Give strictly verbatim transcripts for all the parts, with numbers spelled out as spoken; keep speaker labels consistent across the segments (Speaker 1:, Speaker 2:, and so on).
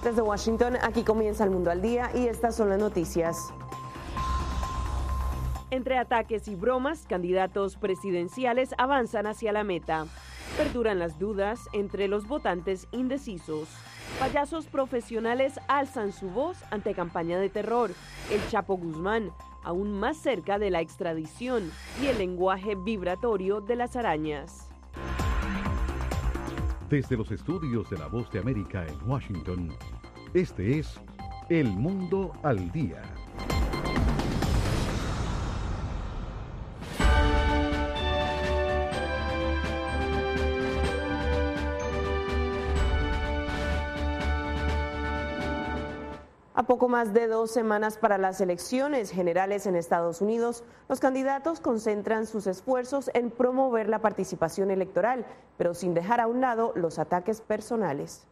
Speaker 1: Desde Washington, aquí comienza El Mundo al Día y estas son las noticias. Entre ataques y bromas, candidatos presidenciales avanzan hacia la meta. Perduran las dudas entre los votantes indecisos. Payasos profesionales alzan su voz ante campaña de terror. El Chapo Guzmán, aún más cerca de la extradición, y el lenguaje vibratorio de las arañas.
Speaker 2: Desde los estudios de La Voz de América en Washington, este es El Mundo al Día.
Speaker 1: A poco más de dos semanas para las elecciones generales en Estados Unidos, los candidatos concentran sus esfuerzos en promover la participación electoral, pero sin dejar a un lado los ataques personales.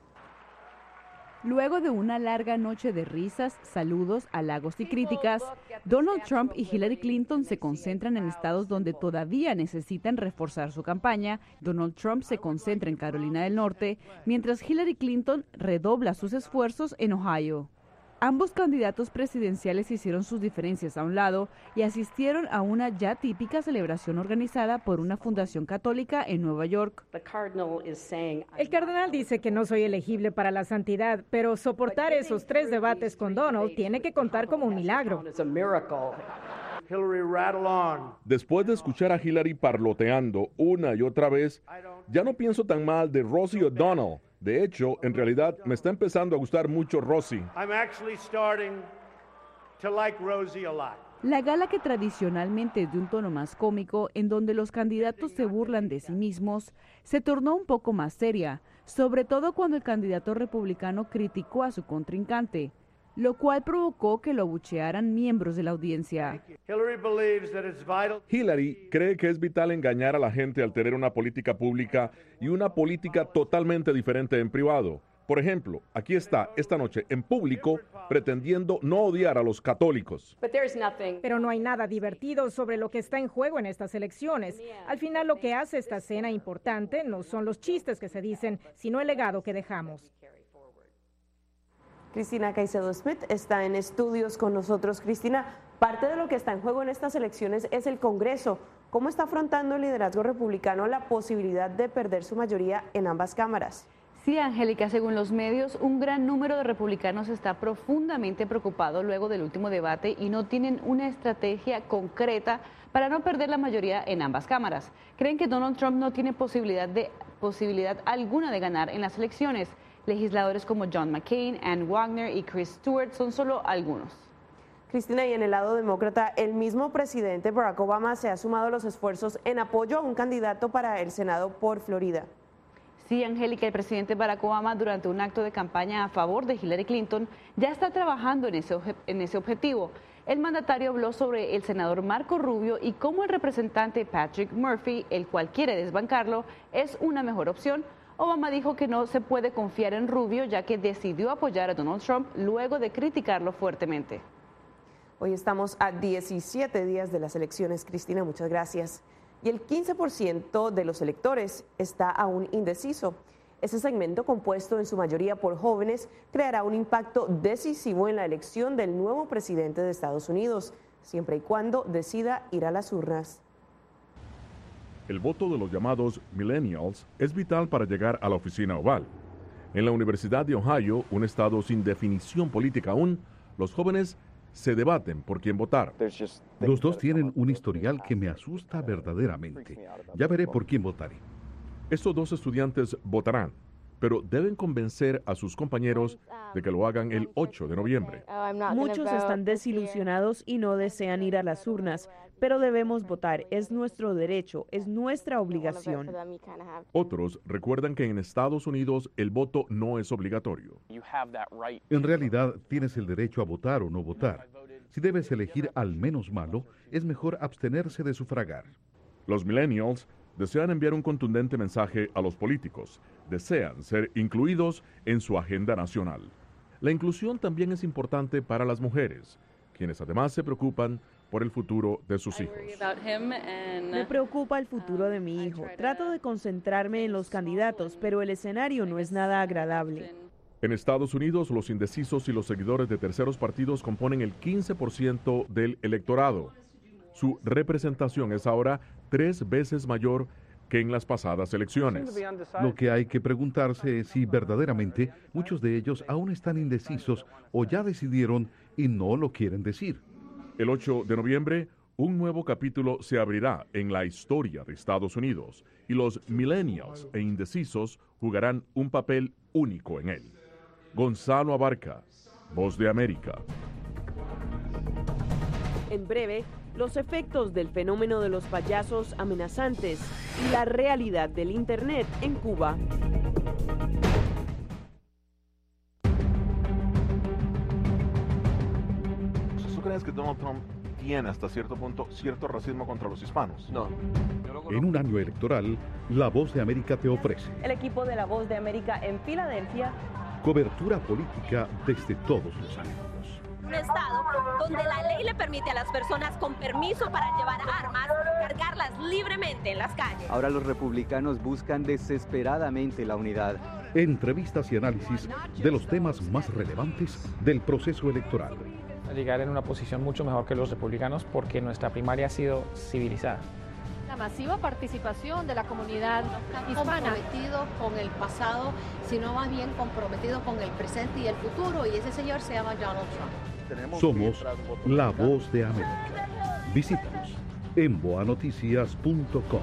Speaker 3: Luego de una larga noche de risas, saludos, halagos y críticas, Donald Trump y Hillary Clinton se concentran en estados donde todavía necesitan reforzar su campaña. Donald Trump se concentra en Carolina del Norte, mientras Hillary Clinton redobla sus esfuerzos en Ohio. Ambos candidatos presidenciales hicieron sus diferencias a un lado y asistieron a una ya típica celebración organizada por una fundación católica en Nueva York.
Speaker 4: El cardenal dice que no soy elegible para la santidad, pero soportar esos tres debates con Donald tiene que contar como un milagro.
Speaker 5: Después de escuchar a Hillary parloteando una y otra vez, ya no pienso tan mal de Rosie O'Donnell. De hecho, en realidad, me está empezando a gustar mucho Rosie.
Speaker 3: La gala, que tradicionalmente es de un tono más cómico, en donde los candidatos se burlan de sí mismos, se tornó un poco más seria, sobre todo cuando el candidato republicano criticó a su contrincante, lo cual provocó que lo abuchearan miembros de la audiencia.
Speaker 5: Hillary cree que es vital engañar a la gente al tener una política pública y una política totalmente diferente en privado. Por ejemplo, aquí está esta noche en público pretendiendo no odiar a los católicos.
Speaker 4: Pero no hay nada divertido sobre lo que está en juego en estas elecciones. Al final, lo que hace esta cena importante no son los chistes que se dicen, sino el legado que dejamos.
Speaker 1: Cristina Caicedo Smith está en estudios con nosotros. Cristina, parte de lo que está en juego en estas elecciones es el Congreso. ¿Cómo está afrontando el liderazgo republicano la posibilidad de perder su mayoría en ambas cámaras?
Speaker 6: Sí, Angélica, según los medios, un gran número de republicanos está profundamente preocupado luego del último debate y no tienen una estrategia concreta para no perder la mayoría en ambas cámaras. Creen que Donald Trump no tiene posibilidad, de, posibilidad alguna de ganar en las elecciones. Legisladores como John McCain, Ann Wagner y Chris Stewart son solo algunos.
Speaker 1: Cristina, y en el lado demócrata, el mismo presidente Barack Obama se ha sumado a los esfuerzos en apoyo a un candidato para el Senado por Florida.
Speaker 6: Sí, Angélica, el presidente Barack Obama, durante un acto de campaña a favor de Hillary Clinton, ya está trabajando en ese, en ese objetivo. El mandatario habló sobre el senador Marco Rubio y cómo el representante Patrick Murphy, el cual quiere desbancarlo, es una mejor opción. Obama dijo que no se puede confiar en Rubio, ya que decidió apoyar a Donald Trump luego de criticarlo fuertemente.
Speaker 1: Hoy estamos a diecisiete días de las elecciones. Cristina, muchas gracias. Y el quince por ciento de los electores está aún indeciso. Ese segmento, compuesto en su mayoría por jóvenes, creará un impacto decisivo en la elección del nuevo presidente de Estados Unidos, siempre y cuando decida ir a las urnas.
Speaker 5: El voto de los llamados millennials es vital para llegar a la oficina oval. En la Universidad de Ohio, un estado sin definición política aún, los jóvenes se debaten por quién votar.
Speaker 2: Los dos tienen un historial que me asusta verdaderamente. Ya veré por quién votaré.
Speaker 5: Estos dos estudiantes votarán, pero deben convencer a sus compañeros de que lo hagan el ocho de noviembre.
Speaker 3: Muchos están desilusionados y no desean ir a las urnas, pero debemos votar. Es nuestro derecho, es nuestra obligación.
Speaker 5: Otros recuerdan que en Estados Unidos el voto no es obligatorio.
Speaker 2: En realidad, tienes el derecho a votar o no votar. Si debes elegir al menos malo, es mejor abstenerse de sufragar.
Speaker 5: Los millennials desean enviar un contundente mensaje a los políticos. Desean ser incluidos en su agenda nacional. La inclusión también es importante para las mujeres, quienes además se preocupan por el futuro de sus hijos.
Speaker 3: Me preocupa el futuro de mi hijo. Trato de concentrarme en los candidatos, pero el escenario no es nada agradable.
Speaker 5: En Estados Unidos, los indecisos y los seguidores de terceros partidos componen el quince por ciento del electorado. Su representación es ahora tres veces mayor que en las pasadas elecciones.
Speaker 2: Lo que hay que preguntarse es si verdaderamente muchos de ellos aún están indecisos o ya decidieron y no lo quieren decir.
Speaker 5: El ocho de noviembre, un nuevo capítulo se abrirá en la historia de Estados Unidos y los millennials e indecisos jugarán un papel único en él. Gonzalo Abarca, Voz de América.
Speaker 1: En breve, los efectos del fenómeno de los payasos amenazantes y la realidad del Internet en Cuba.
Speaker 7: ¿Tú crees que Donald Trump tiene hasta cierto punto cierto racismo contra los hispanos?
Speaker 8: No.
Speaker 2: En un año electoral, La Voz de América te ofrece
Speaker 9: el equipo de La Voz de América en Filadelfia.
Speaker 2: cobertura política desde todos los ángulos.
Speaker 10: Un estado donde la ley le permite a las personas con permiso para llevar armas cargarlas libremente en las calles.
Speaker 8: Ahora los republicanos buscan desesperadamente la unidad.
Speaker 2: Entrevistas y análisis de los temas más relevantes del proceso electoral.
Speaker 11: Llegar en una posición mucho mejor que los republicanos porque nuestra primaria ha sido civilizada.
Speaker 12: La masiva participación de la comunidad hispana.
Speaker 13: Comprometido con el pasado, sino más bien comprometido con el presente y el futuro, y ese señor se llama Donald Trump.
Speaker 2: Somos La Voz de América. Visítanos en boa noticias punto com.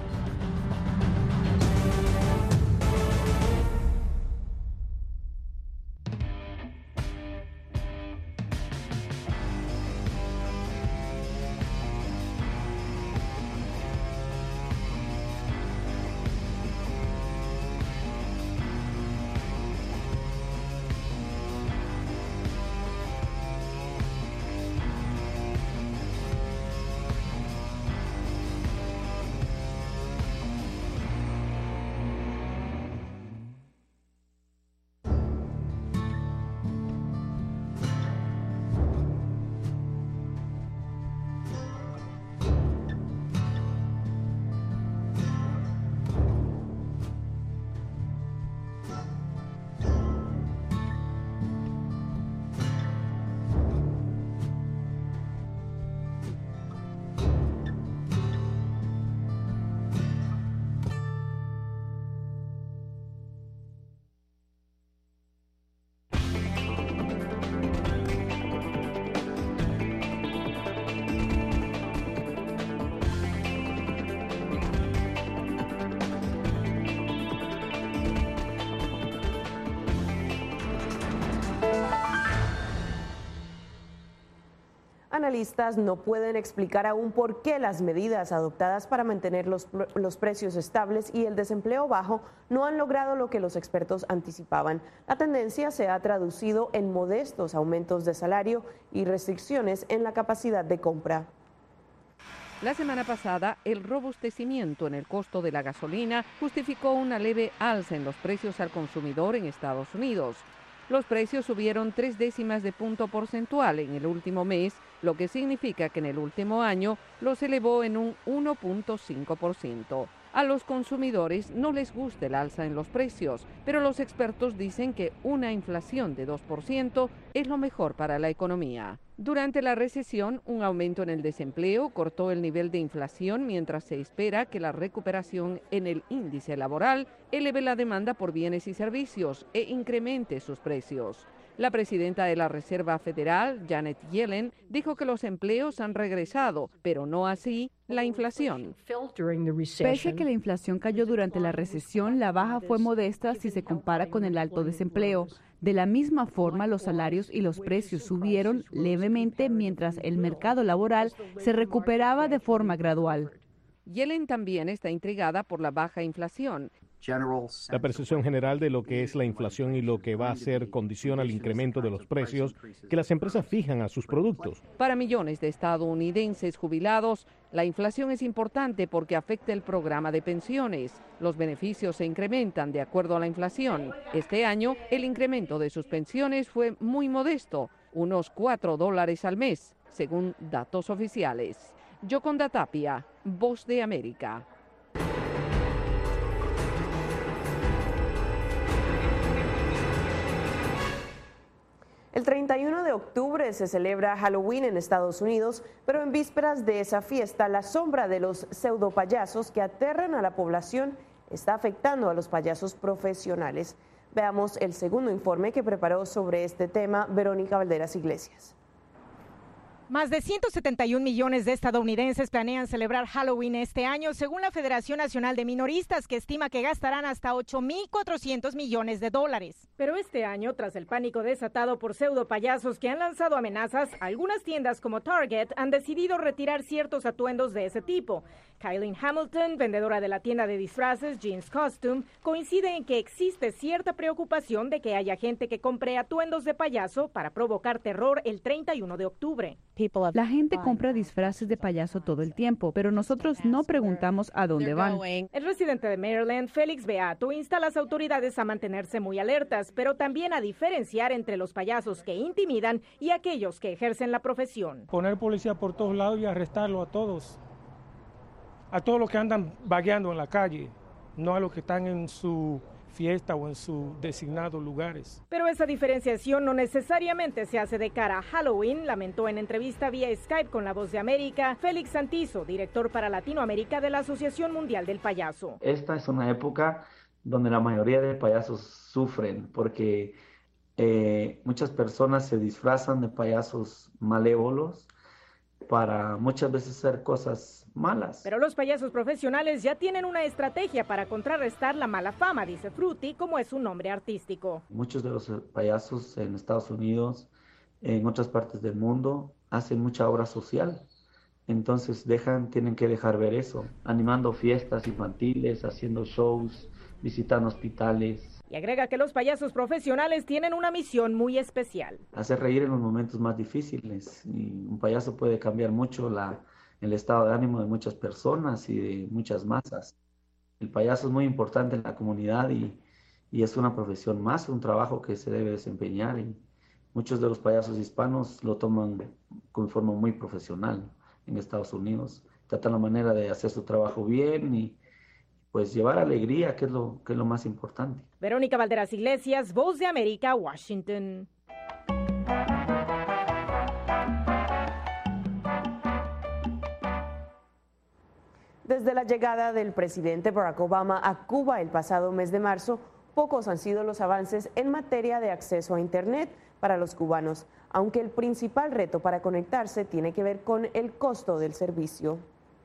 Speaker 1: Analistas no pueden explicar aún por qué las medidas adoptadas para mantener los, los precios estables y el desempleo bajo no han logrado lo que los expertos anticipaban. La tendencia se ha traducido en modestos aumentos de salario y restricciones en la capacidad de compra.
Speaker 14: La semana pasada, el robustecimiento en el costo de la gasolina justificó una leve alza en los precios al consumidor en Estados Unidos. Los precios subieron tres décimas de punto porcentual en el último mes, lo que significa que en el último año los elevó en un uno punto cinco por ciento. A los consumidores no les gusta el alza en los precios, pero los expertos dicen que una inflación de dos por ciento es lo mejor para la economía. Durante la recesión, un aumento en el desempleo cortó el nivel de inflación mientras se espera que la recuperación en el índice laboral eleve la demanda por bienes y servicios e incremente sus precios. La presidenta de la Reserva Federal, Janet Yellen, dijo que los empleos han regresado, pero no así la inflación.
Speaker 3: Pese a que la inflación cayó durante la recesión, la baja fue modesta si se compara con el alto desempleo. De la misma forma, los salarios y los precios subieron levemente mientras el mercado laboral se recuperaba de forma gradual.
Speaker 14: Yellen también está intrigada por la baja inflación.
Speaker 11: La percepción general de lo que es la inflación y lo que va a ser condiciona el incremento de los precios que las empresas fijan a sus productos.
Speaker 14: Para millones de estadounidenses jubilados, la inflación es importante porque afecta el programa de pensiones. Los beneficios se incrementan de acuerdo a la inflación. Este año, el incremento de sus pensiones fue muy modesto, unos cuatro dólares al mes, según datos oficiales. Yoconda Tapia, Voz de América.
Speaker 1: treinta y uno de octubre se celebra Halloween en Estados Unidos, pero en vísperas de esa fiesta, la sombra de los pseudopayasos que aterran a la población está afectando a los payasos profesionales. Veamos el segundo informe que preparó sobre este tema Verónica Valderas Iglesias.
Speaker 4: Más de ciento setenta y un millones de estadounidenses planean celebrar Halloween este año, según la Federación Nacional de Minoristas, que estima que gastarán hasta ocho mil cuatrocientos millones de dólares. Pero este año, tras el pánico desatado por pseudo payasos que han lanzado amenazas, algunas tiendas como Target han decidido retirar ciertos atuendos de ese tipo. Kylie Hamilton, vendedora de la tienda de disfraces Jeans Costume, coincide en que existe cierta preocupación de que haya gente que compre atuendos de payaso para provocar terror el treinta y uno de octubre.
Speaker 3: La gente compra disfraces de payaso todo el tiempo, pero nosotros no preguntamos a dónde van.
Speaker 4: El residente de Maryland, Félix Beato, insta a las autoridades a mantenerse muy alertas, pero también a diferenciar entre los payasos que intimidan y aquellos que ejercen la profesión.
Speaker 15: Poner policía por todos lados y arrestarlo a todos, a todos los que andan vagueando en la calle, no a los que están en su fiesta o en sus designados lugares.
Speaker 4: Pero esa diferenciación no necesariamente se hace de cara a Halloween, lamentó en entrevista vía Skype con La Voz de América Félix Santizo, director para Latinoamérica de la Asociación Mundial del Payaso.
Speaker 16: Esta es una época donde la mayoría de payasos sufren porque eh, muchas personas se disfrazan de payasos malévolos para muchas veces hacer cosas malas.
Speaker 4: Pero los payasos profesionales ya tienen una estrategia para contrarrestar la mala fama, dice Frutti, como es su nombre artístico.
Speaker 16: Muchos de los payasos en Estados Unidos, en otras partes del mundo, hacen mucha obra social. Entonces dejan, tienen que dejar ver eso, animando fiestas infantiles, haciendo shows, visitando hospitales.
Speaker 4: Y agrega que los payasos profesionales tienen una misión muy especial.
Speaker 16: Hacer reír en los momentos más difíciles. Y un payaso puede cambiar mucho la, el estado de ánimo de muchas personas y de muchas masas. El payaso es muy importante en la comunidad y, y es una profesión más, un trabajo que se debe desempeñar. Y muchos de los payasos hispanos lo toman con forma muy profesional en Estados Unidos. Tratan la manera de hacer su trabajo bien y pues llevar alegría, que es lo, que es lo más importante.
Speaker 4: Verónica Valderas Iglesias, Voz de América, Washington.
Speaker 1: Desde la llegada del presidente Barack Obama a Cuba el pasado mes de marzo, pocos han sido los avances en materia de acceso a Internet para los cubanos, aunque el principal reto para conectarse tiene que ver con el costo del servicio.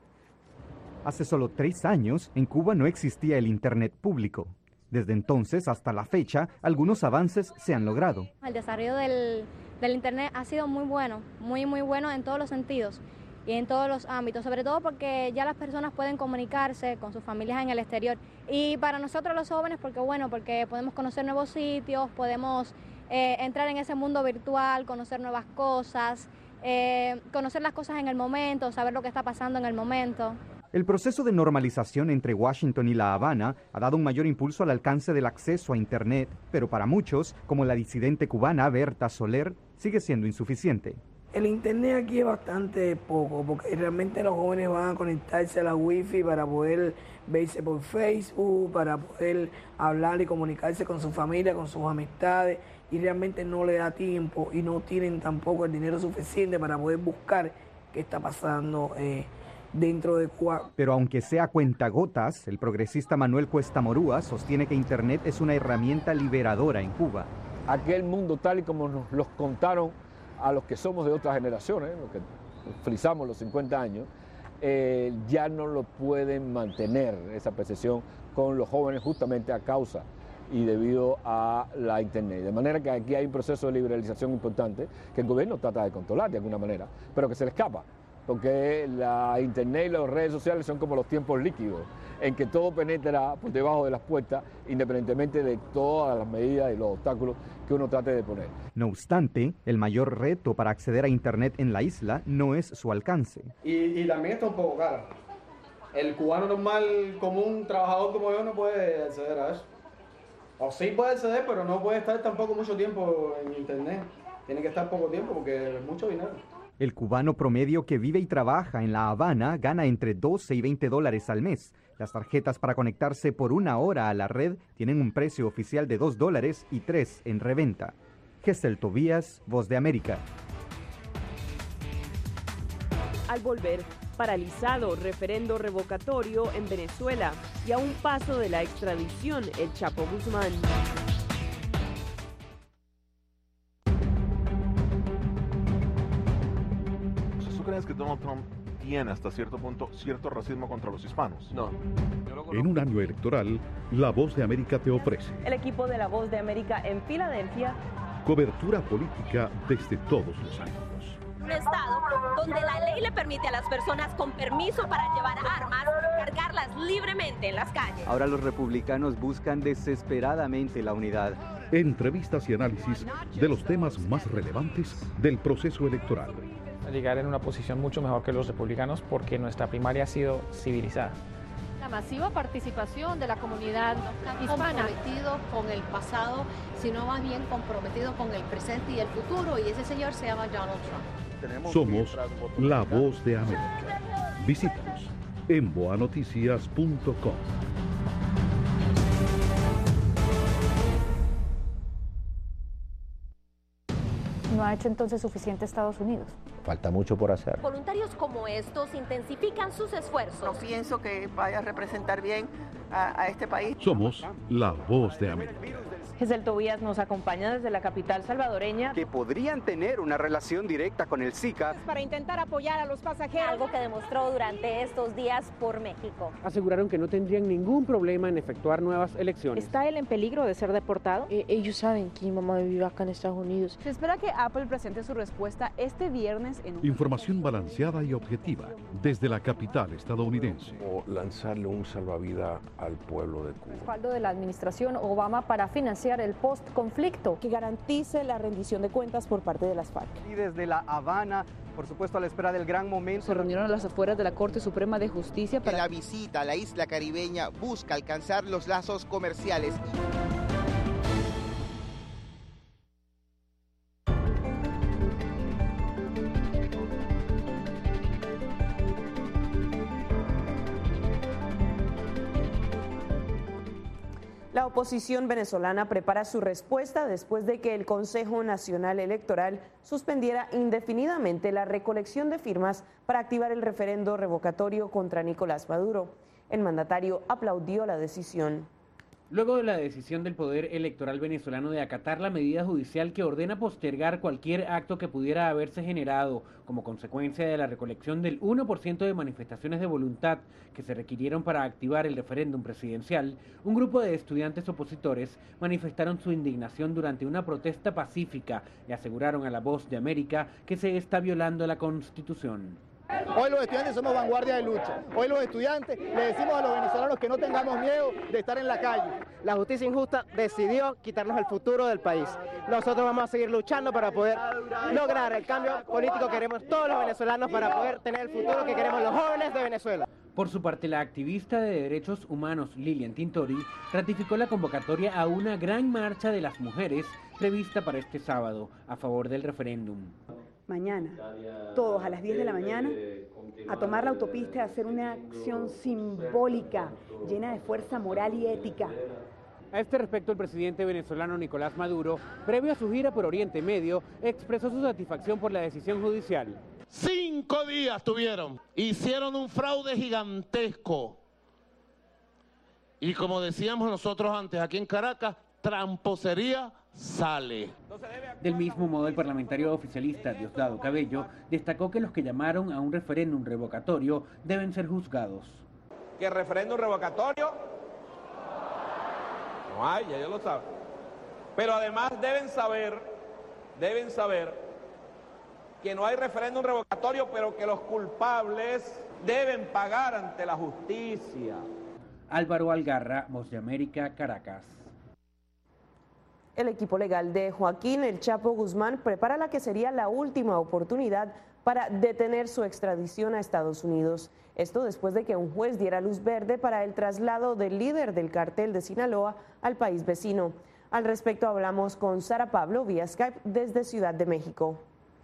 Speaker 17: Hace solo tres años, en Cuba no existía el Internet público. Desde entonces hasta la fecha, algunos avances se han logrado.
Speaker 18: El desarrollo del, del Internet ha sido muy bueno, muy, muy bueno en todos los sentidos y en todos los ámbitos, sobre todo porque ya las personas pueden comunicarse con sus familias en el exterior. Y para nosotros los jóvenes, porque bueno, porque podemos conocer nuevos sitios, podemos eh, entrar en ese mundo virtual, conocer nuevas cosas, eh, conocer las cosas en el momento, saber lo que está pasando en el momento.
Speaker 17: El proceso de normalización entre Washington y La Habana ha dado un mayor impulso al alcance del acceso a Internet, pero para muchos, como la disidente cubana Berta Soler, sigue siendo insuficiente.
Speaker 19: El Internet aquí es bastante poco, porque realmente los jóvenes van a conectarse a la Wi-Fi para poder verse por Facebook, para poder hablar y comunicarse con su familia, con sus amistades, y realmente no le da tiempo y no tienen tampoco el dinero suficiente para poder buscar qué está pasando eh, dentro de Cuba.
Speaker 17: Pero aunque sea cuentagotas, el progresista Manuel Cuesta Morúa sostiene que Internet es una herramienta liberadora en Cuba.
Speaker 20: Aquel mundo tal y como nos los contaron a los que somos de otras generaciones, los que frisamos los cincuenta años, eh, ya no lo pueden mantener esa percepción con los jóvenes justamente a causa y debido a la Internet. De manera que aquí hay un proceso de liberalización importante que el gobierno trata de controlar de alguna manera, pero que se le escapa. Porque la Internet y las redes sociales son como los tiempos líquidos, en que todo penetra por debajo de las puertas, independientemente de todas las medidas y los obstáculos que uno trate de poner.
Speaker 17: No obstante, el mayor reto para acceder a Internet en la isla no es su alcance.
Speaker 21: Y, y también está un poco caro. El cubano normal, común, trabajador como yo, no puede acceder a eso. O sí puede acceder, pero no puede estar tampoco mucho tiempo en Internet. Tiene que estar poco tiempo porque es mucho dinero.
Speaker 17: El cubano promedio que vive y trabaja en La Habana gana entre doce y veinte dólares al mes. Las tarjetas para conectarse por una hora a la red tienen un precio oficial de dos dólares y tres en reventa. Gesell Tobías, Voz de América.
Speaker 1: Al volver, paralizado referendo revocatorio en Venezuela y a un paso de la extradición, el Chapo Guzmán.
Speaker 7: ¿Tú crees que Donald Trump tiene hasta cierto punto cierto racismo contra los hispanos?
Speaker 20: No.
Speaker 2: En un año electoral, La Voz de América te ofrece
Speaker 9: El equipo de La Voz de América en Filadelfia.
Speaker 2: cobertura política desde todos los ángulos.
Speaker 10: Un estado donde la ley le permite a las personas con permiso para llevar armas cargarlas libremente en las calles.
Speaker 8: Ahora los republicanos buscan desesperadamente la unidad.
Speaker 2: Entrevistas y análisis de los temas más relevantes del proceso electoral.
Speaker 6: Llegar en una posición mucho mejor que los republicanos porque nuestra primaria ha sido civilizada.
Speaker 12: La masiva participación de la comunidad hispana.
Speaker 13: Comprometido con el pasado, sino más bien comprometido con el presente y el futuro, y ese señor se llama Donald Trump.
Speaker 2: Somos La Voz de América. Visítanos en boa noticias punto com.
Speaker 22: ¿No ha hecho entonces suficiente Estados Unidos?
Speaker 23: Falta mucho por hacer.
Speaker 10: Voluntarios como estos intensifican sus esfuerzos.
Speaker 24: No pienso que vaya a representar bien a, a este país.
Speaker 2: Somos La Voz de América.
Speaker 9: Gesell Tobías nos acompaña desde la capital salvadoreña.
Speaker 8: Que podrían tener una relación directa con el Zika.
Speaker 4: Para intentar apoyar a los pasajeros.
Speaker 10: Algo que demostró durante estos días por México.
Speaker 25: Aseguraron que no tendrían ningún problema en efectuar nuevas elecciones.
Speaker 22: ¿Está él en peligro de ser deportado?
Speaker 26: Eh, ellos saben que mi mamá vive acá en Estados Unidos.
Speaker 3: Se espera que Apple presente su respuesta este viernes en un...
Speaker 2: Información balanceada y objetiva desde la capital estadounidense.
Speaker 27: O lanzarle un salvavidas al pueblo de Cuba.
Speaker 22: Respaldo de la administración Obama para financiar el post-conflicto.
Speaker 9: Que garantice la rendición de cuentas por parte de las FARC.
Speaker 8: Y desde La Habana, por supuesto, a la espera del gran momento.
Speaker 3: Se reunieron a las afueras de la Corte Suprema de Justicia para...
Speaker 28: La visita a la isla caribeña busca alcanzar los lazos comerciales.
Speaker 1: La oposición venezolana prepara su respuesta después de que el Consejo Nacional Electoral suspendiera indefinidamente la recolección de firmas para activar el referendo revocatorio contra Nicolás Maduro. El mandatario aplaudió la decisión.
Speaker 29: Luego de la decisión del Poder Electoral venezolano de acatar la medida judicial que ordena postergar cualquier acto que pudiera haberse generado como consecuencia de la recolección del uno por ciento de manifestaciones de voluntad que se requirieron para activar el referéndum presidencial, un grupo de estudiantes opositores manifestaron su indignación durante una protesta pacífica y aseguraron a La Voz de América que se está violando la Constitución.
Speaker 30: Hoy los estudiantes somos vanguardia de lucha. Hoy los estudiantes le decimos a los venezolanos que no tengamos miedo de estar en la calle.
Speaker 31: La justicia injusta decidió quitarnos el futuro del país. Nosotros vamos a seguir luchando para poder lograr el cambio político que queremos todos los venezolanos, para poder tener el futuro que queremos los jóvenes de Venezuela.
Speaker 29: Por su parte, la activista de derechos humanos Lilian Tintori ratificó la convocatoria a una gran marcha de las mujeres prevista para este sábado a favor del referéndum.
Speaker 32: Mañana, todos a las diez de la mañana, a tomar la autopista y a hacer una acción simbólica, llena de fuerza moral y ética.
Speaker 29: A este respecto, el presidente venezolano Nicolás Maduro, previo a su gira por Oriente Medio, expresó su satisfacción por la decisión judicial.
Speaker 33: Cinco días tuvieron, hicieron un fraude gigantesco. Y como decíamos nosotros antes aquí en Caracas, tramposería sale.
Speaker 29: Del mismo modo, el parlamentario oficialista Diosdado Cabello destacó que los que llamaron a un referéndum revocatorio deben ser juzgados.
Speaker 34: ¿Qué referéndum revocatorio? No hay, ya ellos lo saben. Pero además deben saber, deben saber que no hay referéndum revocatorio, pero que los culpables deben pagar ante la justicia.
Speaker 29: Álvaro Algarra, Voz de América, Caracas.
Speaker 1: El equipo legal de Joaquín El Chapo Guzmán prepara la que sería la última oportunidad para detener su extradición a Estados Unidos. Esto después de que un juez diera luz verde para el traslado del líder del cártel de Sinaloa al país vecino. Al respecto hablamos con Sara Pablo vía Skype desde Ciudad de México.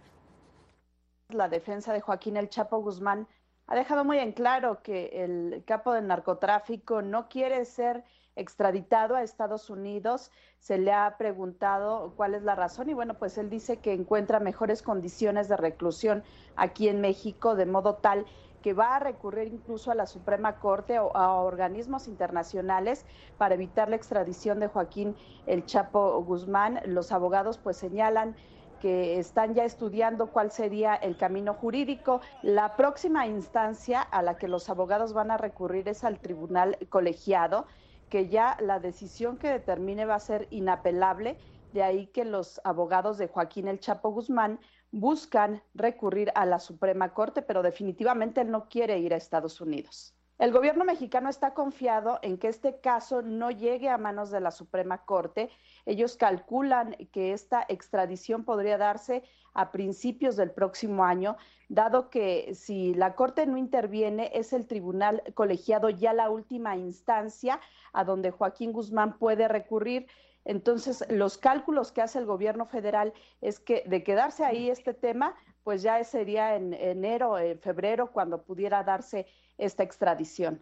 Speaker 35: La defensa de Joaquín El Chapo Guzmán ha dejado muy en claro que el capo del narcotráfico no quiere ser extraditado a Estados Unidos. Se le ha preguntado cuál es la razón y bueno, pues él dice que encuentra mejores condiciones de reclusión aquí en México, de modo tal que va a recurrir incluso a la Suprema Corte o a organismos internacionales para evitar la extradición de Joaquín El Chapo Guzmán. Los abogados pues señalan que están ya estudiando cuál sería el camino jurídico. La próxima instancia a la que los abogados van a recurrir es al tribunal colegiado, que ya la decisión que determine va a ser inapelable, de ahí que los abogados de Joaquín El Chapo Guzmán buscan recurrir a la Suprema Corte, pero definitivamente él no quiere ir a Estados Unidos. El gobierno mexicano está confiado en que este caso no llegue a manos de la Suprema Corte. Ellos calculan que esta extradición podría darse a principios del próximo año, dado que si la Corte no interviene, es el tribunal colegiado ya la última instancia a donde Joaquín Guzmán puede recurrir. Entonces, los cálculos que hace el gobierno federal es que de quedarse ahí este tema, pues ya sería en enero, en febrero, cuando pudiera darse esta extradición.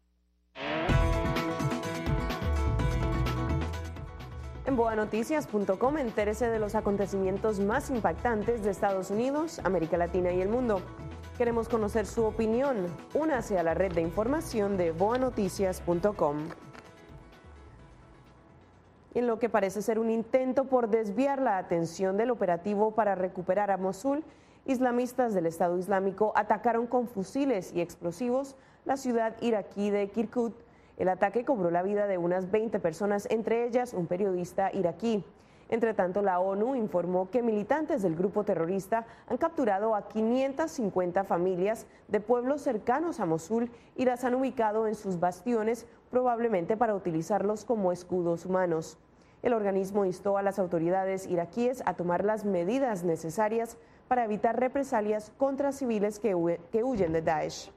Speaker 1: En boa noticias punto com, entérese de los acontecimientos más impactantes de Estados Unidos, América Latina y el mundo. Queremos conocer su opinión. Únase a la red de información de boa noticias punto com. En lo que parece ser un intento por desviar la atención del operativo para recuperar a Mosul, islamistas del Estado Islámico atacaron con fusiles y explosivos la ciudad iraquí de Kirkuk. El ataque cobró la vida de unas veinte personas, entre ellas un periodista iraquí. Entre tanto, la ONU informó que militantes del grupo terrorista han capturado a quinientas cincuenta familias de pueblos cercanos a Mosul y las han ubicado en sus bastiones, probablemente para utilizarlos como escudos humanos. El organismo instó a las autoridades iraquíes a tomar las medidas necesarias para evitar represalias contra civiles que, hu- que huyen de Daesh.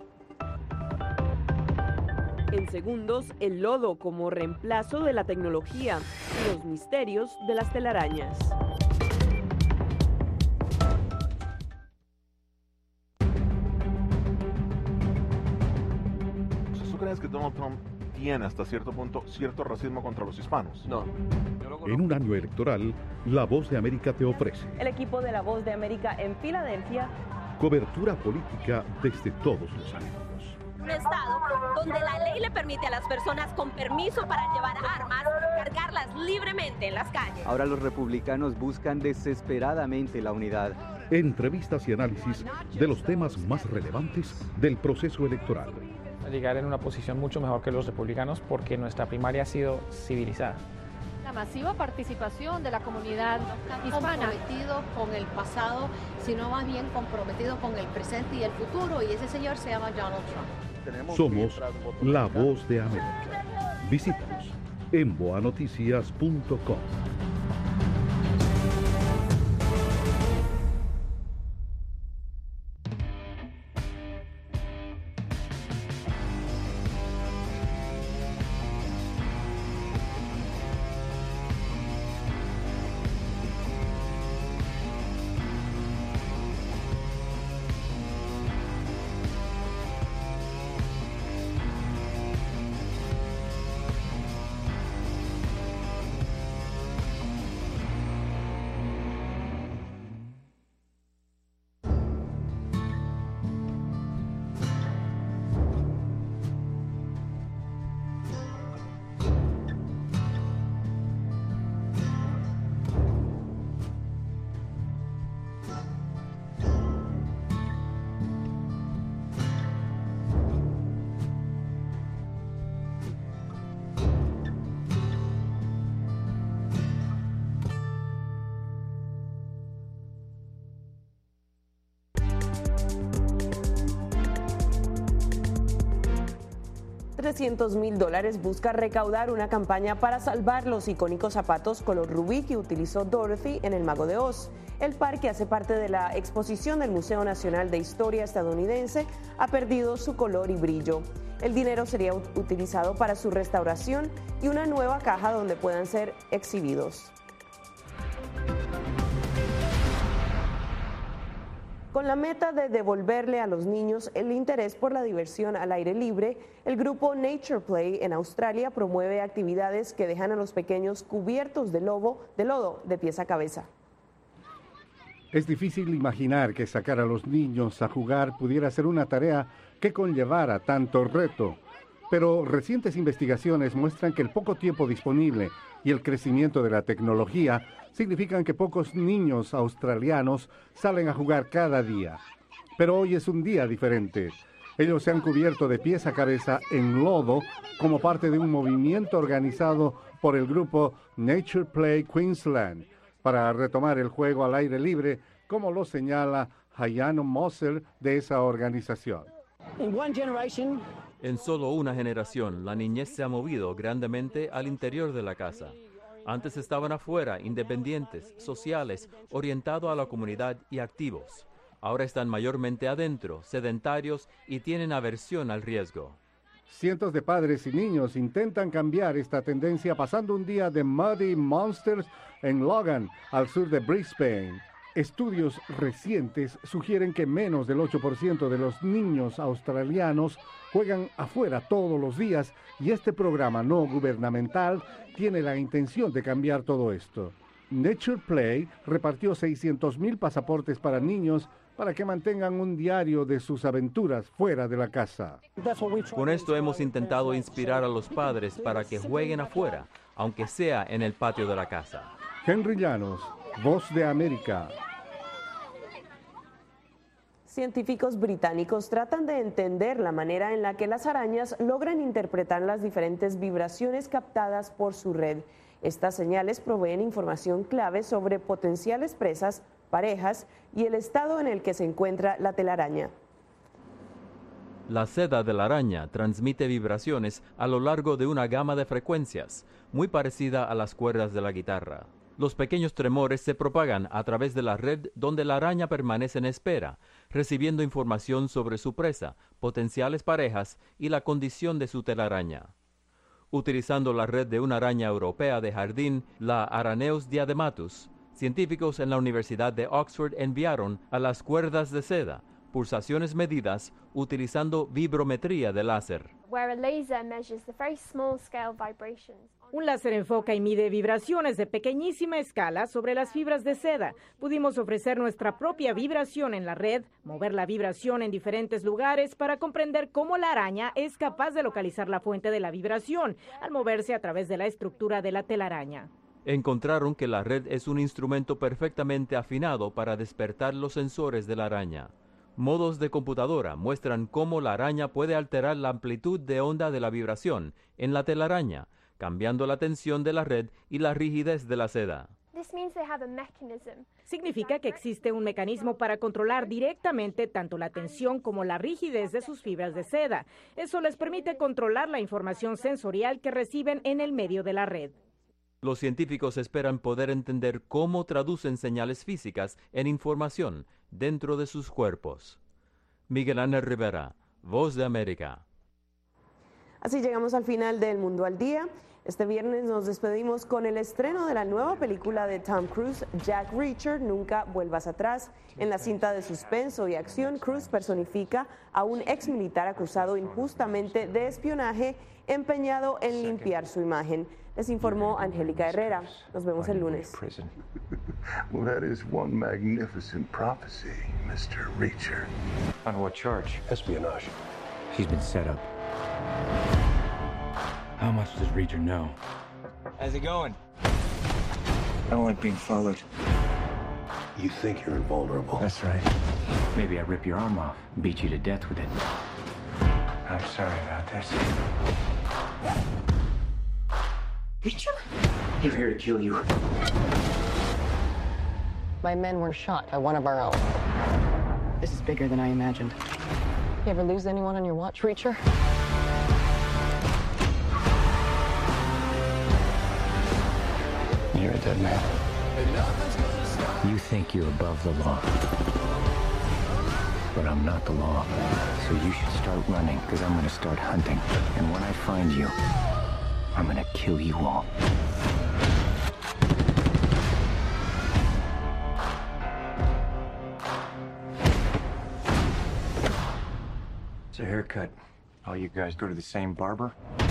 Speaker 1: En segundos, el lodo como reemplazo de la tecnología y los misterios de las telarañas.
Speaker 5: ¿Tú crees que Donald Trump tiene hasta cierto punto cierto racismo contra los hispanos?
Speaker 6: No.
Speaker 2: En un año electoral, La Voz de América te ofrece
Speaker 9: El equipo de La Voz de América en Filadelfia.
Speaker 2: cobertura política desde todos los ángulos.
Speaker 10: Un estado donde la ley le permite a las personas con permiso para llevar armas cargarlas libremente en las calles.
Speaker 8: Ahora los republicanos buscan desesperadamente la unidad.
Speaker 2: Entrevistas y análisis de los temas más relevantes del proceso electoral.
Speaker 7: Llegar en una posición mucho mejor que los republicanos porque nuestra primaria ha sido civilizada.
Speaker 22: La masiva participación de la comunidad hispana.
Speaker 11: Comprometido con el pasado, sino más bien comprometido con el presente y el futuro, y ese señor se llama Donald Trump.
Speaker 2: Somos La Voz de América. Visítanos en boa noticias punto com.
Speaker 1: trescientos mil dólares busca recaudar una campaña para salvar los icónicos zapatos color rubí que utilizó Dorothy en El Mago de Oz. El par, que hace parte de la exposición del Museo Nacional de Historia estadounidense, ha perdido su color y brillo. El dinero sería utilizado para su restauración y una nueva caja donde puedan ser exhibidos. Con la meta de devolverle a los niños el interés por la diversión al aire libre, el grupo Nature Play en Australia promueve actividades que dejan a los pequeños cubiertos de, lobo, de lodo de pies a cabeza.
Speaker 4: Es difícil imaginar que sacar a los niños a jugar pudiera ser una tarea que conllevara tanto reto, pero recientes investigaciones muestran que el poco tiempo disponible y el crecimiento de la tecnología significan que pocos niños australianos salen a jugar cada día. Pero hoy es un día diferente. Ellos se han cubierto de pies a cabeza en lodo como parte de un movimiento organizado por el grupo Nature Play Queensland para retomar el juego al aire libre, como lo señala Hayano Moser de esa organización.
Speaker 6: En solo una generación, la niñez se ha movido grandemente al interior de la casa. Antes estaban afuera, independientes, sociales, orientados a la comunidad y activos. Ahora están mayormente adentro, sedentarios y tienen aversión al riesgo.
Speaker 4: Cientos de padres y niños intentan cambiar esta tendencia pasando un día de Muddy Monsters en Logan, al sur de Brisbane. Estudios recientes sugieren que menos del ocho por ciento de los niños australianos juegan afuera todos los días y este programa no gubernamental tiene la intención de cambiar todo esto. Nature Play repartió seiscientos mil pasaportes para niños para que mantengan un diario de sus aventuras fuera de la casa.
Speaker 6: Con esto hemos intentado inspirar a los padres para que jueguen afuera, aunque sea en el patio de la casa.
Speaker 4: Henry Llanos, Voz de América.
Speaker 1: Científicos británicos tratan de entender la manera en la que las arañas logran interpretar las diferentes vibraciones captadas por su red. Estas señales proveen información clave sobre potenciales presas, parejas y el estado en el que se encuentra la telaraña.
Speaker 6: La seda de la araña transmite vibraciones a lo largo de una gama de frecuencias, muy parecida a las cuerdas de la guitarra. Los pequeños tremores se propagan a través de la red donde la araña permanece en espera, recibiendo información sobre su presa, potenciales parejas y la condición de su telaraña. Utilizando la red de una araña europea de jardín, la Araneus diadematus, científicos en la Universidad de Oxford enviaron a las cuerdas de seda pulsaciones medidas utilizando vibrometría de láser.
Speaker 12: Un láser enfoca y mide vibraciones de pequeñísima escala sobre las fibras de seda. Pudimos ofrecer nuestra propia vibración en la red, mover la vibración en diferentes lugares para comprender cómo la araña es capaz de localizar la fuente de la vibración al moverse a través de la estructura de la telaraña.
Speaker 6: Encontraron que la red es un instrumento perfectamente afinado para despertar los sensores de la araña. Modos de computadora muestran cómo la araña puede alterar la amplitud de onda de la vibración en la telaraña, cambiando la tensión de la red y la rigidez de la seda.
Speaker 12: Significa que existe un mecanismo para controlar directamente tanto la tensión como la rigidez de sus fibras de seda. Eso les permite controlar la información sensorial que reciben en el medio de la red.
Speaker 6: Los científicos esperan poder entender cómo traducen señales físicas en información dentro de sus cuerpos. Miguel Ángel Rivera, Voz de América.
Speaker 1: Así llegamos al final del Mundo al Día. Este viernes nos despedimos con el estreno de la nueva película de Tom Cruise, Jack Reacher, Nunca Vuelvas Atrás. En la cinta de suspenso y acción, Cruise personifica a un ex militar acusado injustamente de espionaje, empeñado en limpiar su imagen. Les informó Angélica Herrera. Nos vemos el lunes.
Speaker 13: Well, that is one magnificent prophecy, Mister Reacher.
Speaker 14: On what charge?
Speaker 13: Espionage.
Speaker 14: He's been set up. How much does Reacher know? How's it going?
Speaker 13: I don't like being followed. You think you're invulnerable.
Speaker 14: That's right. Maybe I rip your arm off and beat you to death with it.
Speaker 13: I'm sorry about this.
Speaker 14: Reacher? We're here to kill you.
Speaker 11: My men were shot by one of our own. This is bigger than I imagined. You ever lose anyone on your watch, Reacher?
Speaker 14: You're a dead man. You think you're above the law. But I'm not the law. So you should start running, because I'm going to start hunting. And when I find you, I'm going to kill you all. How's the haircut? All you guys go to the same barber?